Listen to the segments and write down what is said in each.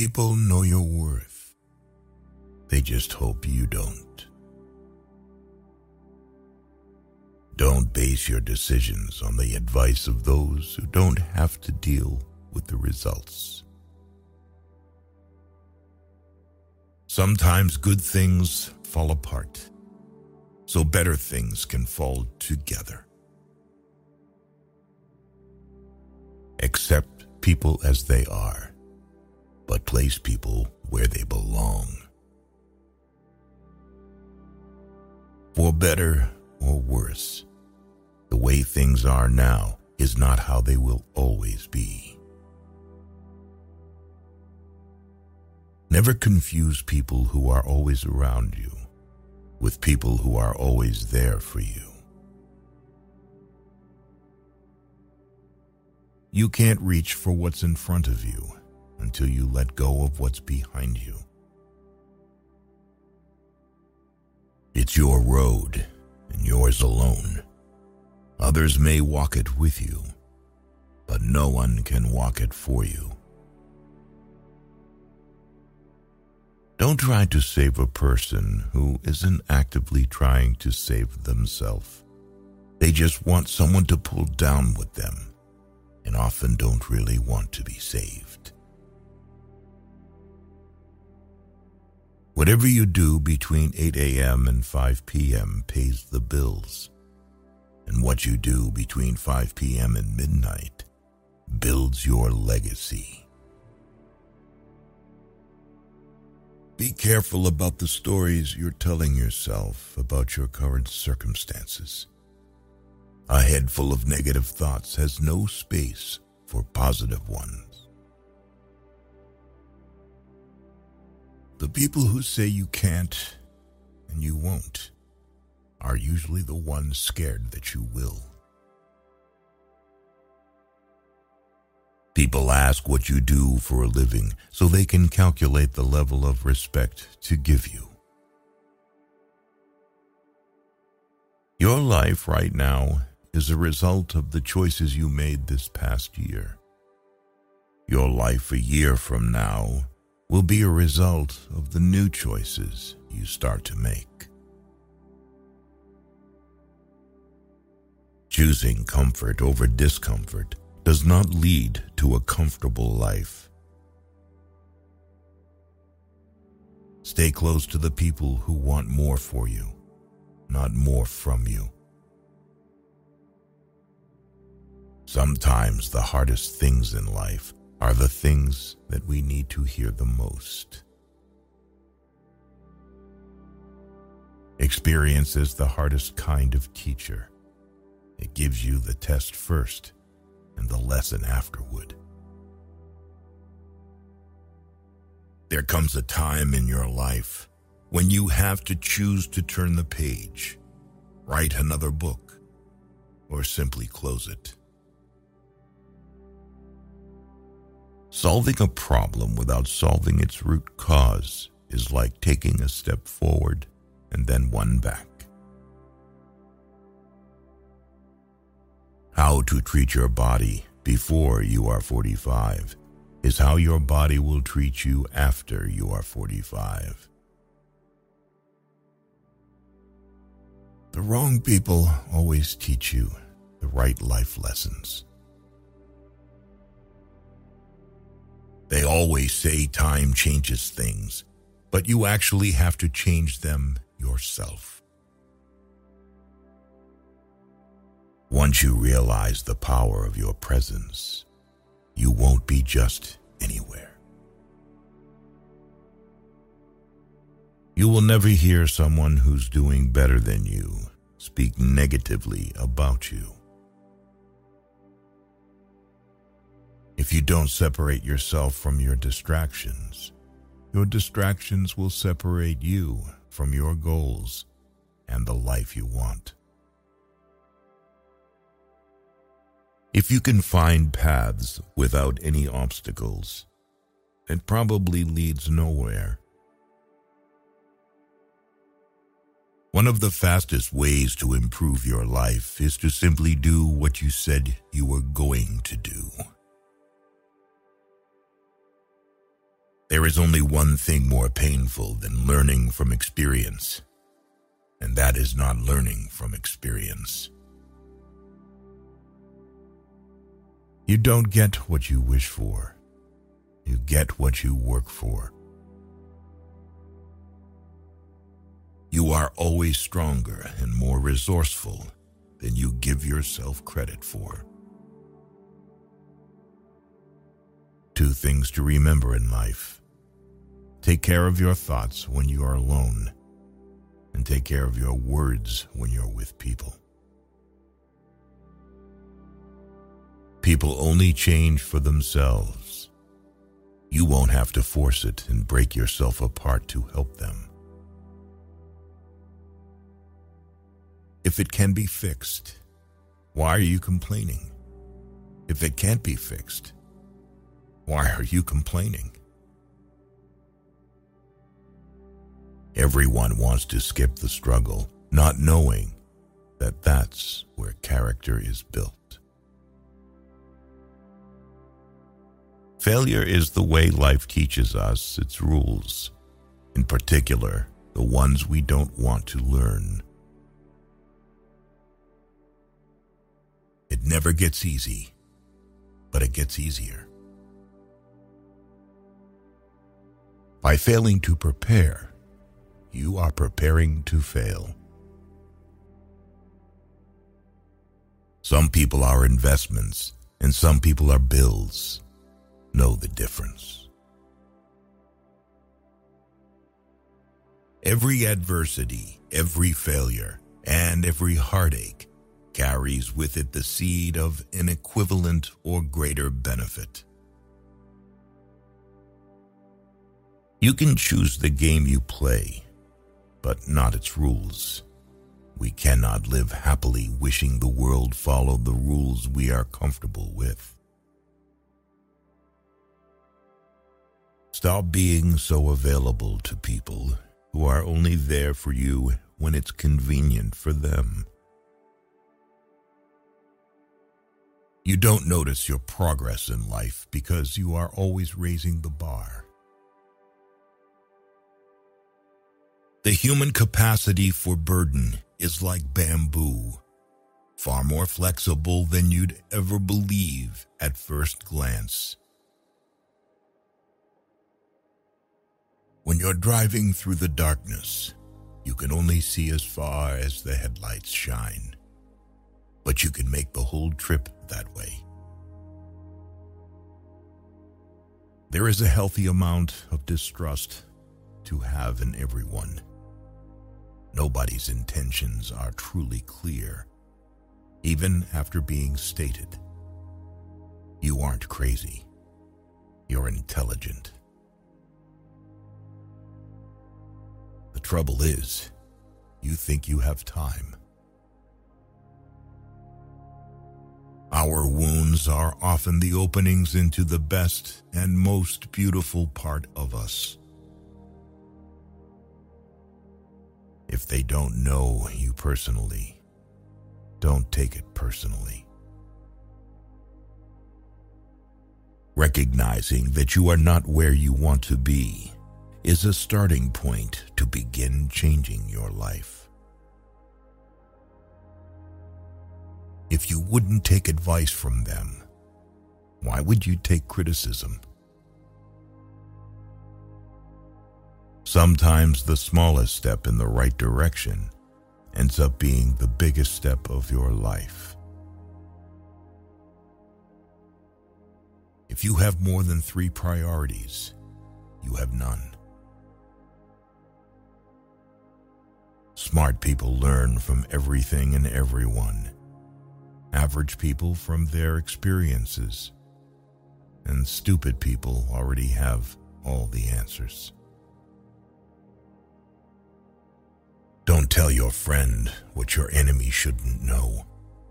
people know your worth. They just hope you don't. Don't base your decisions on the advice of those who don't have to deal with the results. Sometimes good things fall apart, so better things can fall together. Accept people as they are, but place people where they belong. For better or worse, the way things are now is not how they will always be. Never confuse people who are always around you with people who are always there for you. You can't reach for what's in front of you until you let go of what's behind you. It's your road and yours alone. Others may walk it with you, but no one can walk it for you. Don't try to save a person who isn't actively trying to save themselves. They just want someone to pull down with them and often don't really want to be saved. Whatever you do between 8 a.m. and 5 p.m. pays the bills. And what you do between 5 p.m. and midnight builds your legacy. Be careful about the stories you're telling yourself about your current circumstances. A head full of negative thoughts has no space for positive ones. The people who say you can't and you won't are usually the ones scared that you will. People ask what you do for a living so they can calculate the level of respect to give you. Your life right now is a result of the choices you made this past year. Your life a year from now will be a result of the new choices you start to make. Choosing comfort over discomfort does not lead to a comfortable life. Stay close to the people who want more for you, not more from you. Sometimes the hardest things in life are the things that we need to hear the most. Experience is the hardest kind of teacher. It gives you the test first and the lesson afterward. There comes a time in your life when you have to choose to turn the page, write another book, or simply close it. Solving a problem without solving its root cause is like taking a step forward and then one back. How to treat your body before you are 45 is how your body will treat you after you are 45. The wrong people always teach you the right life lessons. They always say time changes things, but you actually have to change them yourself. Once you realize the power of your presence, you won't be just anywhere. You will never hear someone who's doing better than you speak negatively about you. If you don't separate yourself from your distractions will separate you from your goals and the life you want. If you can find paths without any obstacles, it probably leads nowhere. One of the fastest ways to improve your life is to simply do what you said you were going to do. There There is only one thing more painful than learning from experience, and that is not learning from experience. You don't get what you wish for. You get what you work for. You are always stronger and more resourceful than you give yourself credit for. Two things to remember in life. Take care of your thoughts when you are alone, and take care of your words when you're with people. People only change for themselves. You won't have to force it and break yourself apart to help them. If it can be fixed, why are you complaining? If it can't be fixed, why are you complaining? Everyone wants to skip the struggle, not knowing that that's where character is built. Failure is the way life teaches us its rules, in particular, the ones we don't want to learn. It never gets easy, but it gets easier. By failing to prepare, you are preparing to fail. Some people are investments, and some people are bills. Know the difference. Every adversity, every failure, and every heartache carries with it the seed of an equivalent or greater benefit. You can choose the game you play, but not its rules. We cannot live happily wishing the world followed the rules we are comfortable with. Stop being so available to people who are only there for you when it's convenient for them. You don't notice your progress in life because you are always raising the bar. The human capacity for burden is like bamboo, far more flexible than you'd ever believe at first glance. When you're driving through the darkness, you can only see as far as the headlights shine, but you can make the whole trip that way. There is a healthy amount of distrust to have in everyone. Nobody's intentions are truly clear, even after being stated. You aren't crazy. You're intelligent. The trouble is, you think you have time. Our wounds are often the openings into the best and most beautiful part of us. If they don't know you personally, don't take it personally. Recognizing that you are not where you want to be is a starting point to begin changing your life. If you wouldn't take advice from them, why would you take criticism? Sometimes the smallest step in the right direction ends up being the biggest step of your life. If you have more than 3 priorities, you have none. Smart people learn from everything and everyone. Average people from their experiences. And stupid people already have all the answers. Don't tell your friend what your enemy shouldn't know.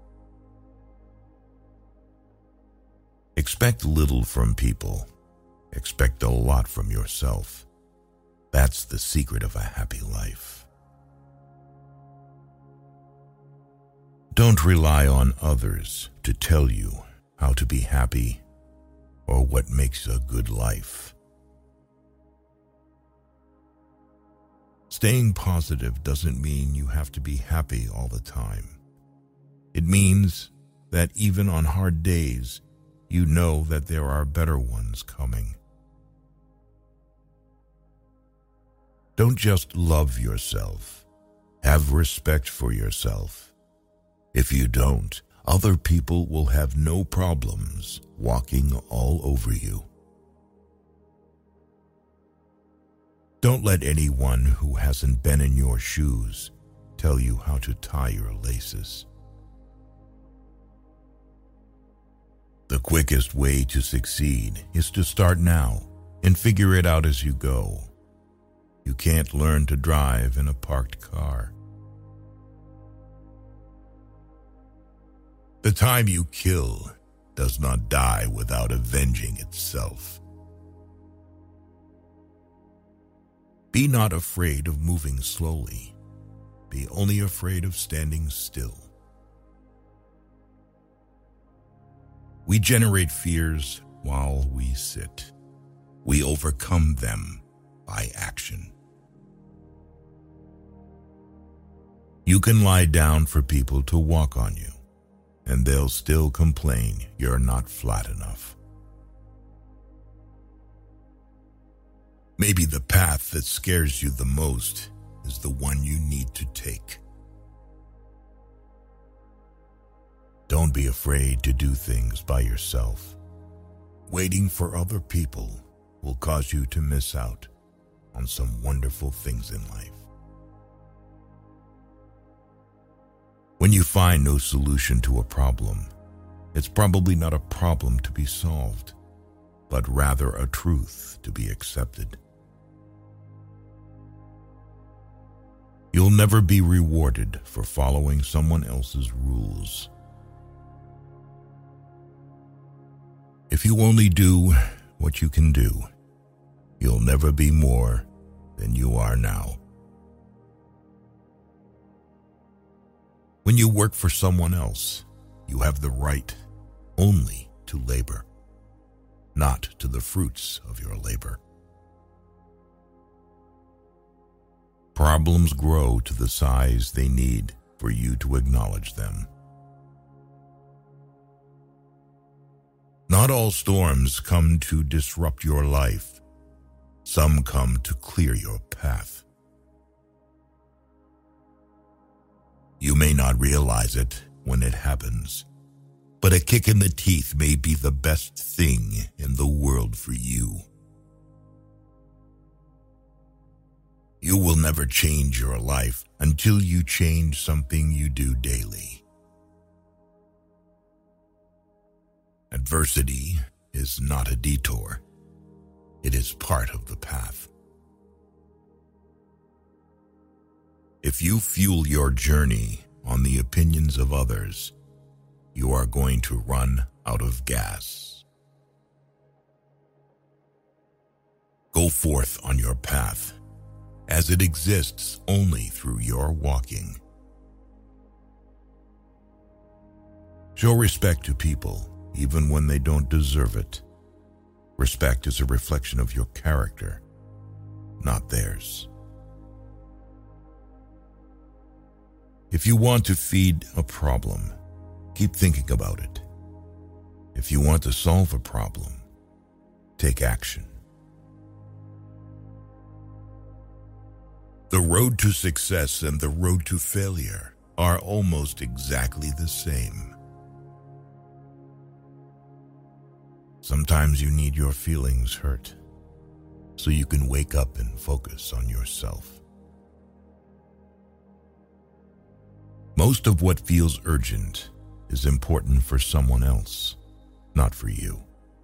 Expect little from people. Expect a lot from yourself. That's the secret of a happy life. Don't rely on others to tell you how to be happy or what makes a good life. Staying positive doesn't mean you have to be happy all the time. It means that even on hard days, you know that there are better ones coming. Don't just love yourself. Have respect for yourself. If you don't, other people will have no problems walking all over you. Don't let anyone who hasn't been in your shoes tell you how to tie your laces. The quickest way to succeed is to start now and figure it out as you go. You can't learn to drive in a parked car. The time you kill does not die without avenging itself. Be not afraid of moving slowly. Be only afraid of standing still. We generate fears while we sit. We overcome them by action. You can lie down for people to walk on you, and they'll still complain you're not flat enough. Maybe the path that scares you the most is the one you need to take. Don't be afraid to do things by yourself. Waiting for other people will cause you to miss out on some wonderful things in life. When you find no solution to a problem, it's probably not a problem to be solved, but rather a truth to be accepted. You'll never be rewarded for following someone else's rules. If you only do what you can do, you'll never be more than you are now. When you work for someone else, you have the right only to labor, not to the fruits of your labor. Problems grow to the size they need for you to acknowledge them. Not all storms come to disrupt your life. Some come to clear your path. You may not realize it when it happens, but a kick in the teeth may be the best thing in the world for you. You will never change your life until you change something you do daily. Adversity is not a detour. It is part of the path. If you fuel your journey on the opinions of others, you are going to run out of gas. Go forth on your path, as it exists only through your walking. Show respect to people, even when they don't deserve it. Respect is a reflection of your character, not theirs. If you want to feed a problem, keep thinking about it. If you want to solve a problem, take action. The road to success and the road to failure are almost exactly the same. Sometimes you need your feelings hurt so you can wake up and focus on yourself. Most of what feels urgent is important for someone else, not for you.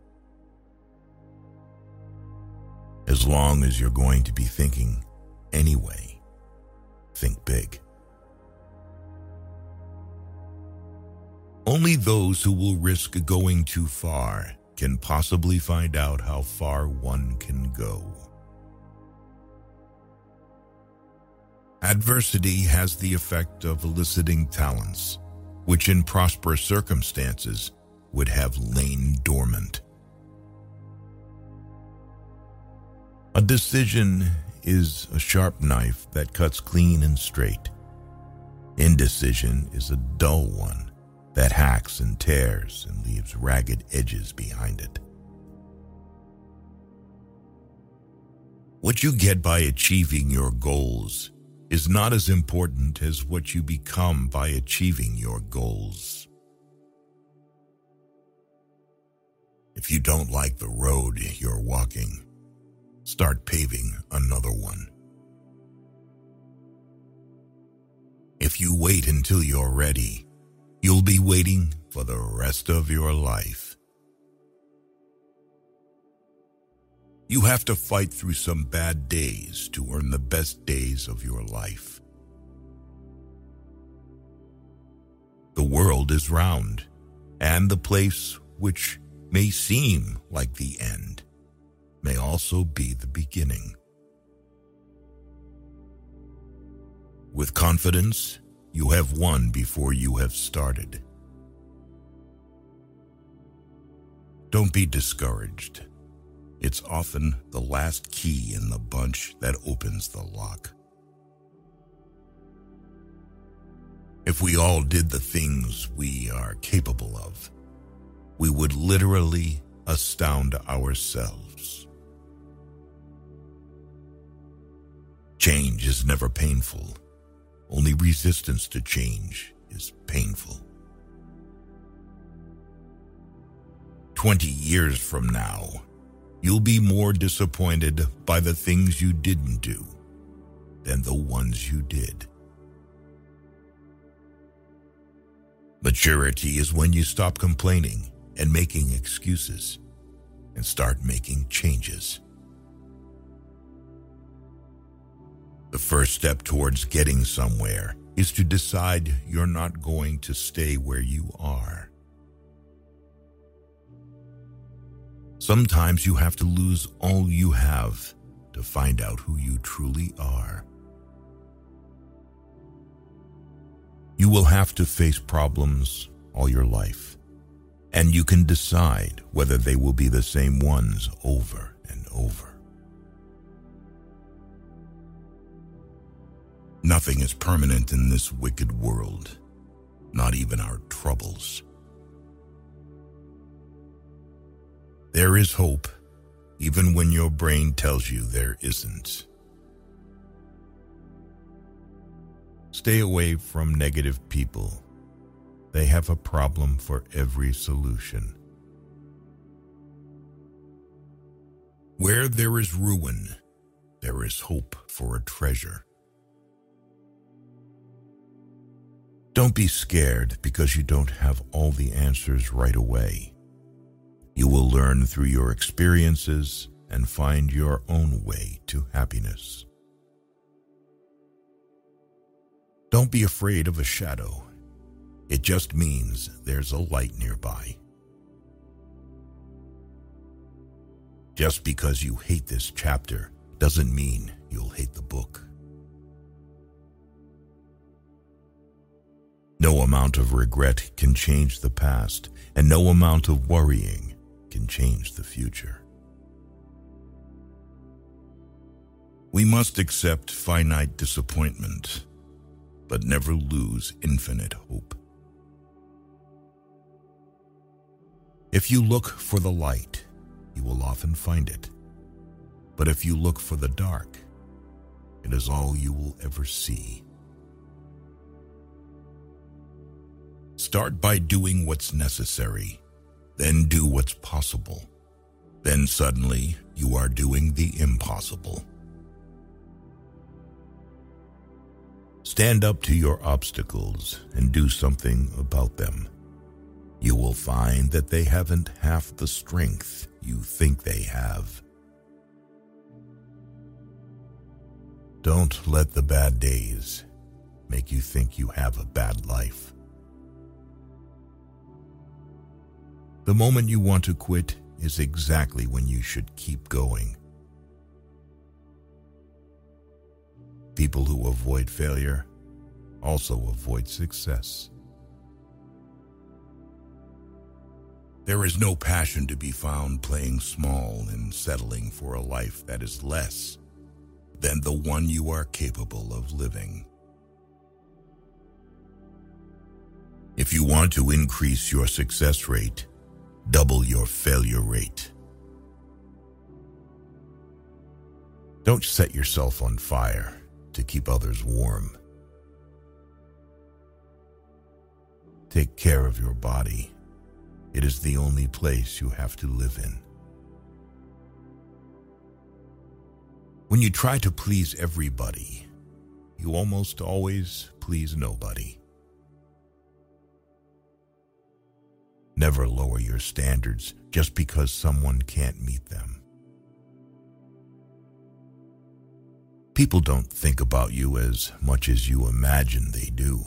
As long as you're going to be thinking anyway, think big. Only those who will risk going too far can possibly find out how far one can go. Adversity has the effect of eliciting talents, which in prosperous circumstances would have lain dormant. A decision is a sharp knife that cuts clean and straight. Indecision is a dull one that hacks and tears and leaves ragged edges behind it. What you get by achieving your goals is not as important as what you become by achieving your goals. If you don't like the road you're walking, start paving another one. If you wait until you're ready, you'll be waiting for the rest of your life. You have to fight through some bad days to earn the best days of your life. The world is round, and the place which may seem like the end may also be the beginning. With confidence, you have won before you have started. Don't be discouraged. It's often the last key in the bunch that opens the lock. If we all did the things we are capable of, we would literally astound ourselves. Change is never painful. Only resistance to change is painful. 20 years from now, you'll be more disappointed by the things you didn't do than the ones you did. Maturity is when you stop complaining and making excuses and start making changes. The first step towards getting somewhere is to decide you're not going to stay where you are. Sometimes you have to lose all you have to find out who you truly are. You will have to face problems all your life, and you can decide whether they will be the same ones over and over. Nothing is permanent in this wicked world, not even our troubles. There is hope, even when your brain tells you there isn't. Stay away from negative people. They have a problem for every solution. Where there is ruin, there is hope for a treasure. Don't be scared because you don't have all the answers right away. You will learn through your experiences and find your own way to happiness. Don't be afraid of a shadow. It just means there's a light nearby. Just because you hate this chapter doesn't mean you'll hate the book. No amount of regret can change the past, and no amount of worrying can change the future. We must accept finite disappointment, but never lose infinite hope. If you look for the light, you will often find it. But if you look for the dark, it is all you will ever see. Start by doing what's necessary, then do what's possible. Then suddenly you are doing the impossible. Stand up to your obstacles and do something about them. You will find that they haven't half the strength you think they have. Don't let the bad days make you think you have a bad life. The moment you want to quit is exactly when you should keep going. People who avoid failure also avoid success. There is no passion to be found playing small and settling for a life that is less than the one you are capable of living. If you want to increase your success rate, double your failure rate. Don't set yourself on fire to keep others warm. Take care of your body. It is the only place you have to live in. When you try to please everybody, you almost always please nobody. Never lower your standards just because someone can't meet them. People don't think about you as much as you imagine they do.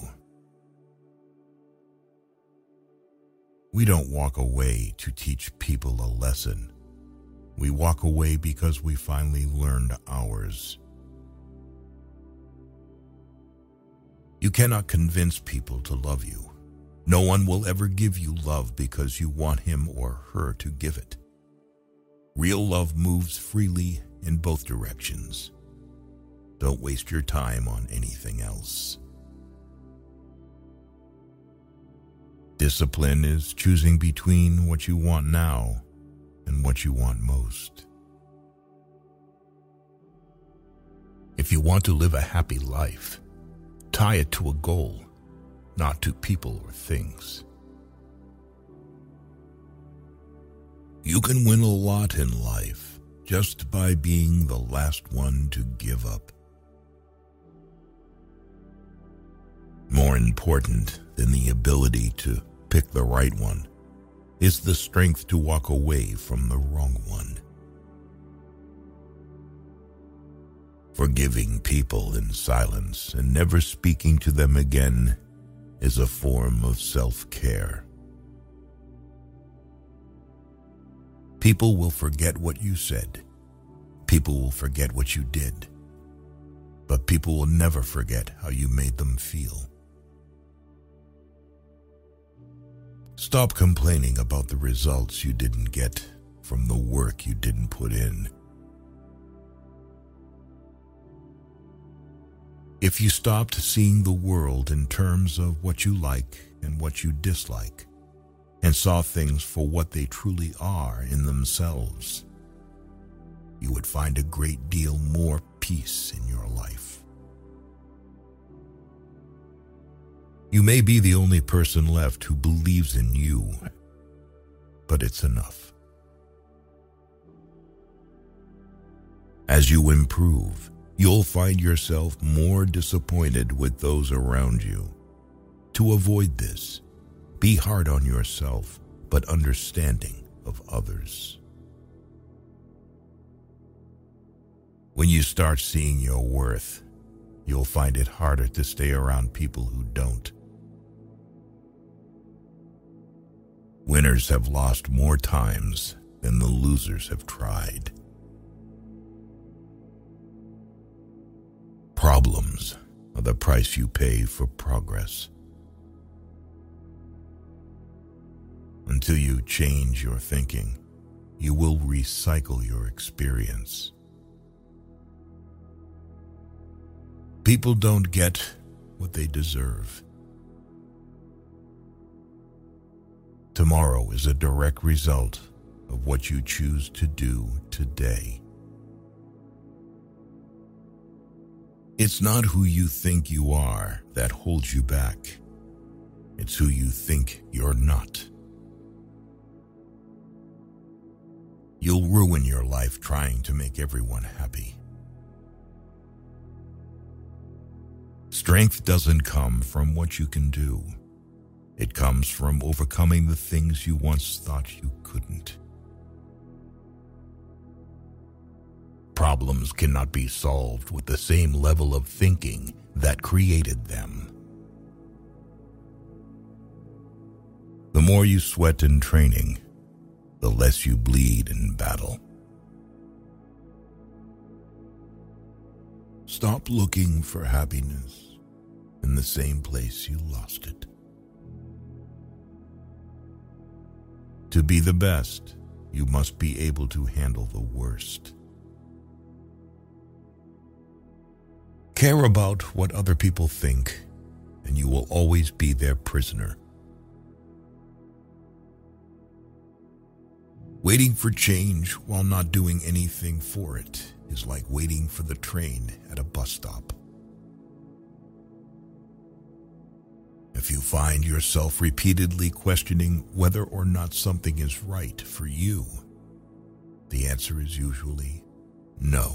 We don't walk away to teach people a lesson. We walk away because we finally learned ours. You cannot convince people to love you. No one will ever give you love because you want him or her to give it. Real love moves freely in both directions. Don't waste your time on anything else. Discipline is choosing between what you want now and what you want most. If you want to live a happy life, tie it to a goal, not to people or things. You can win a lot in life just by being the last one to give up. More important than the ability to pick the right one is the strength to walk away from the wrong one. Forgiving people in silence and never speaking to them again is a form of self-care. People will forget what you said. People will forget what you did. But people will never forget how you made them feel. Stop complaining about the results you didn't get from the work you didn't put in. If you stopped seeing the world in terms of what you like and what you dislike, and saw things for what they truly are in themselves, you would find a great deal more peace in your life. You may be the only person left who believes in you, but it's enough. As you improve, you'll find yourself more disappointed with those around you. To avoid this, be hard on yourself, but understanding of others. When you start seeing your worth, you'll find it harder to stay around people who don't. Winners have lost more times than the losers have tried. Problems are the price you pay for progress. Until you change your thinking, you will recycle your experience. People don't get what they deserve. Tomorrow is a direct result of what you choose to do today. It's not who you think you are that holds you back. It's who you think you're not. You'll ruin your life trying to make everyone happy. Strength doesn't come from what you can do. It comes from overcoming the things you once thought you couldn't. Problems cannot be solved with the same level of thinking that created them. The more you sweat in training, the less you bleed in battle. Stop looking for happiness in the same place you lost it. To be the best, you must be able to handle the worst. Care about what other people think, and you will always be their prisoner. Waiting for change while not doing anything for it is like waiting for the train at a bus stop. If you find yourself repeatedly questioning whether or not something is right for you, the answer is usually no.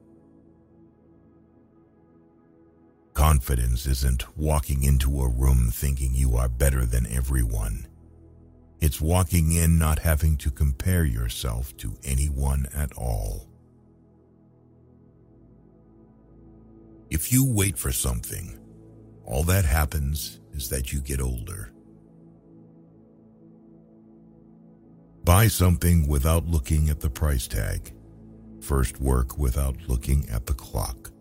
Confidence isn't walking into a room thinking you are better than everyone. It's walking in not having to compare yourself to anyone at all. If you wait for something, all that happens is that you get older. Buy something without looking at the price tag. First work without looking at the clock.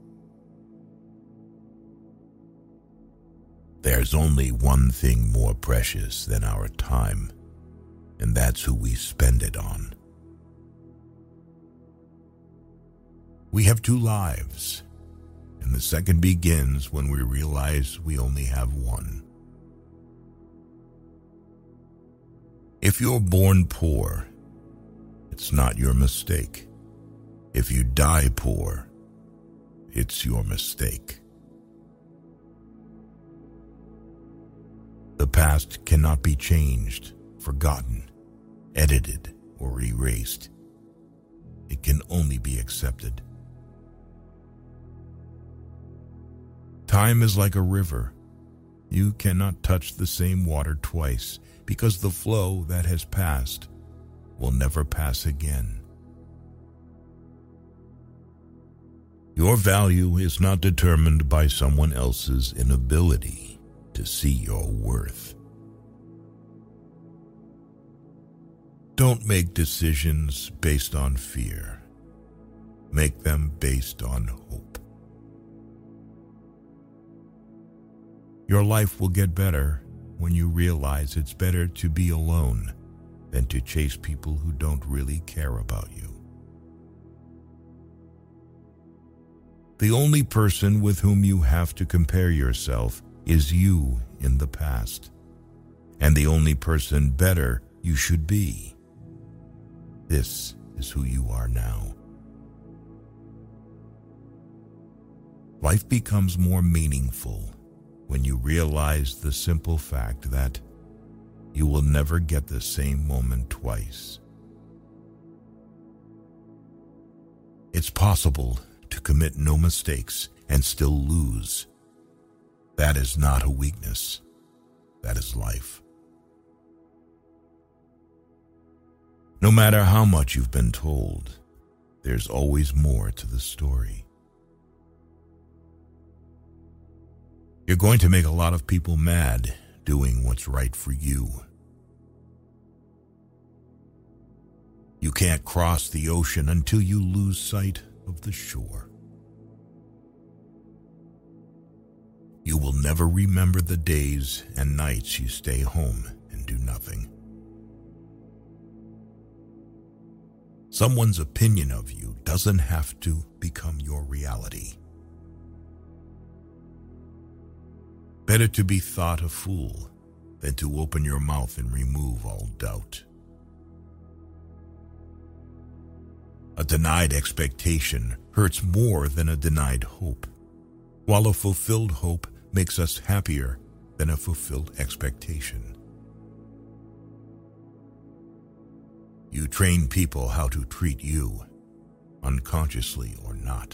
There's only one thing more precious than our time, and that's who we spend it on. We have two lives, and the second begins when we realize we only have one. If you're born poor, it's not your mistake. If you die poor, it's your mistake. The past cannot be changed, forgotten, edited, or erased. It can only be accepted. Time is like a river. You cannot touch the same water twice because the flow that has passed will never pass again. Your value is not determined by someone else's inability to see your worth. Don't make decisions based on fear. Make them based on hope. Your life will get better when you realize it's better to be alone than to chase people who don't really care about you. The only person with whom you have to compare yourself is you in the past, and the only person better you should be. This is who you are now. Life becomes more meaningful when you realize the simple fact that you will never get the same moment twice. It's possible to commit no mistakes and still lose. That is not a weakness. That is life. No matter how much you've been told, there's always more to the story. You're going to make a lot of people mad doing what's right for you. You can't cross the ocean until you lose sight of the shore. You will never remember the days and nights you stay home and do nothing. Someone's opinion of you doesn't have to become your reality. Better to be thought a fool than to open your mouth and remove all doubt. A denied expectation hurts more than a denied hope, while a fulfilled hope makes us happier than a fulfilled expectation. You train people how to treat you, unconsciously or not.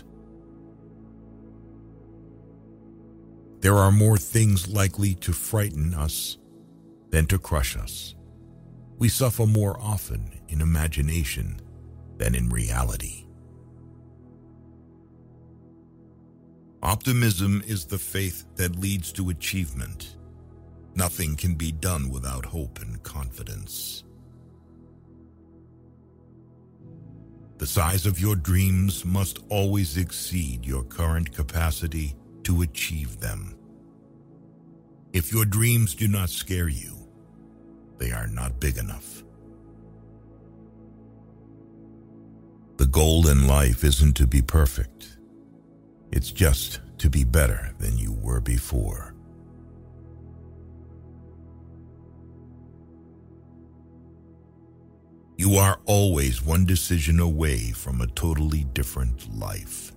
There are more things likely to frighten us than to crush us. We suffer more often in imagination than in reality. Optimism is the faith that leads to achievement. Nothing can be done without hope and confidence. The size of your dreams must always exceed your current capacity to achieve them. If your dreams do not scare you, they are not big enough. The goal in life isn't to be perfect. It's just to be better than you were before. You are always one decision away from a totally different life.